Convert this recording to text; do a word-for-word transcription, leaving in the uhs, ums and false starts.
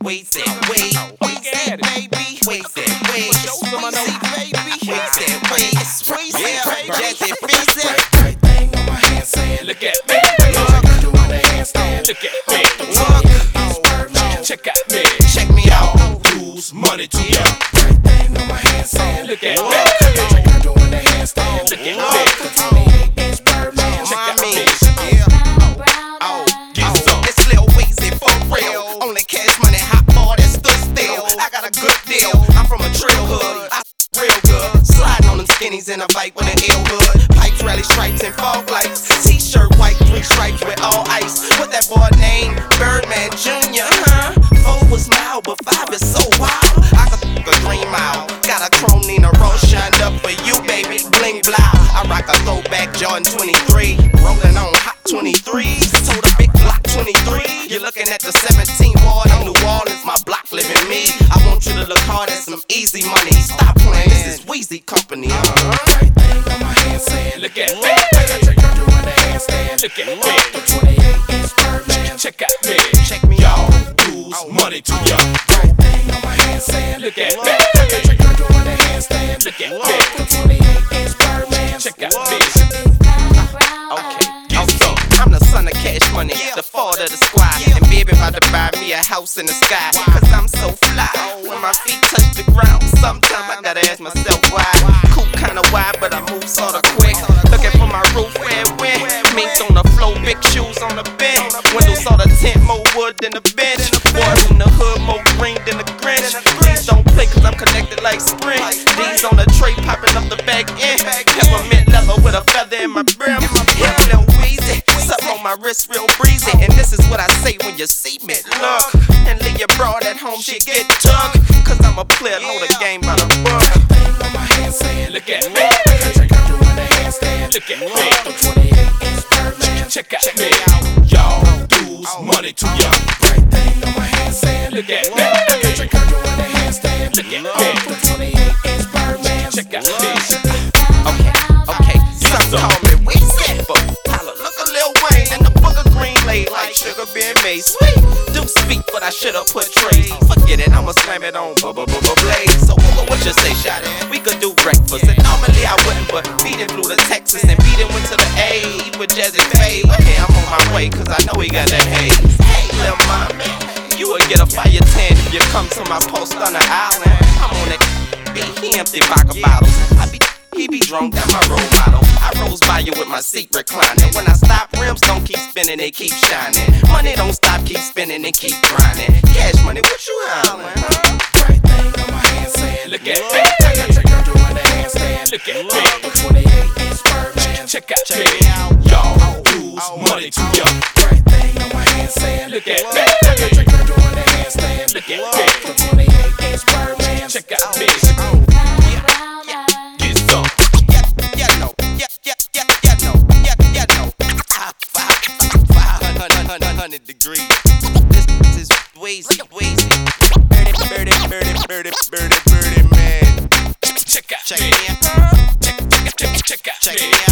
Weezy, Weezy, Weezy, baby, Weezy, Weezy, Weezy, baby, Weezy, Weezy, Weezy, Jazzy, Weezy. Right thing on my handstand. Look at me, doing the handstand. look at me, Look, check out me, check me out. lose money to ya. Right thing on my handstand. Look at me, doing the handstand. look at me, twenty-eight inch Birdman. check out me. Oh, Get some. It's Lil Weezy for real. Only cash money, hot boy that stood still. I got a good deal. I'm from a trail hood. I real good. Sliding on them skinnies in a bike with an ill hood. Pipes, rally stripes, and fog lights. T-shirt white, three stripes with all ice. What that boy named Birdman Junior Huh? Four was mild, but five is so wild. I could f*** a dream out. Got a chrome Nina Rose shined up for you, baby. Bling blow. I rock a throwback Jordan twenty-three. Rolling on hot twenty-threes. Told a big block twenty-three. You're looking at the seventeenth ward of New Orleans. My block living me. I want you to look hard at some easy money. Stop playing. This is Weezy Company. Uh-huh. right thing on my handstand. Look at me, doing the handstand. look at me, twenty-eight inch Birdman. check out me. Check me Y'all out. lose money to ya. Right thing on my handstand. Look at me, doing the handstand. look at me, twenty-eight inch Birdman. check out me. Okay. Get some. I'm the son of Cash Money, the father of the squad. And baby about to buy me a house in the sky. Cause I'm so fly. When my feet touch the ground, sometimes I gotta ask myself why. Cool kinda wide, but I move sorta quick. Looking for my roof where it went. Minks on the floor, big shoes on the bench. Windows sorta tint, more wood than the bench. Boys in the hood, more green than the Grinch. Please don't play cause I'm connected like Sprint. D's on the tray, popping up the back end. Peppermint leather with a feather in my brim. Yeah, Lil Weezy, something on my wrist real breezy. And this is what I say when you see me. Look, and leave your broad at home, she get tucked. Cause I'm a player, know the game by the book. Thing on my handstand. Look at me, doing the handstand. look at me, twenty-eight inch Birdman. check out me. Y'all lose money to ya. Right thing on my handstand. Look at me, doing the handstand. look at me, twenty-eight inch Birdman. check out me. Okay, okay, some call me Weezy, but holla, look a Lil Wayne and the book of green laid like sugar being made sweet. Do speak, but I should've put trays. Forget it, I'ma slam it on blaze. So what you say, shot it? We could do breakfast, and normally I wouldn't, but beatin' flew to Texas and beatin' went to the A with Jazzy Faye. Hey, I'm on my way, cause I know he got that haze. Hey, Lil Mommy, you would get a fire tan if you come to my post on the island. I'm on that, he empty vodka bottles. I be He be drunk, that's my role model. I rose by you with my seat reclining. When I stop, rims don't keep spinning, they keep shining. Money don't stop, keep spinning and keep grinding. Cash money, what you hollering, huh? Right thing on my handstand. Look at me, doing the handstand. look at me, twenty-eight inch Birdman. check out me. Y'all lose money to ya. Right thing on my handstand. Look at me, doing the handstand. look at me, twenty-eight inch Birdman. check out me. Get some. Yeah, yeah, no, yeah, yeah, yeah, yeah, no, yeah, yeah, no. Five, five, five hundred degrees. This is Weezy, Weezy. Birdie, birdie, birdie, birdie, birdie, birdie, man. Check out Check me. me out. Check, check, check, check out Check me. me out.